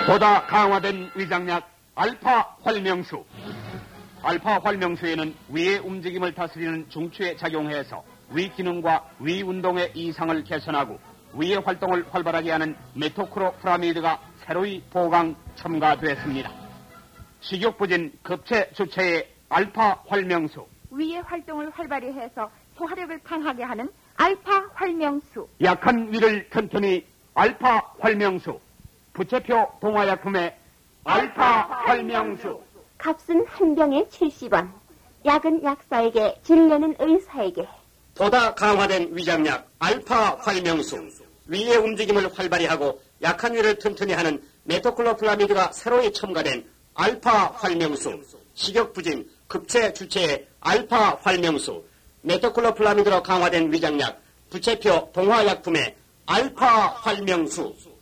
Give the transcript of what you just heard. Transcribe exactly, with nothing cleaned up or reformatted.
보다 강화된 위장약 알파 활명수. 알파 활명수에는 위의 움직임을 다스리는 중추에 작용해서 위 기능과 위 운동의 이상을 개선하고 위의 활동을 활발하게 하는 메토크로프라미드가 새로이 보강 첨가됐습니다. 식욕부진 급체 주체의 알파 활명수. 위의 활동을 활발히 해서 소화력을 강하게 하는 알파 활명수. 약한 위를 튼튼히 알파 활명수. 부채표 동화약품의 알파 활명수. 값은 한 병에 칠십 원. 약은 약사에게, 진료는 의사에게. 보다 강화된 위장약 알파 활명수. 위의 움직임을 활발히 하고 약한 위를 튼튼히 하는 메토클로프라미드가 새로이 첨가된 알파 활명수. 식욕부진 급체 주체의 알파 활명수. 메토클로프라미드로 강화된 위장약 부채표 동화약품의 알파 활명수.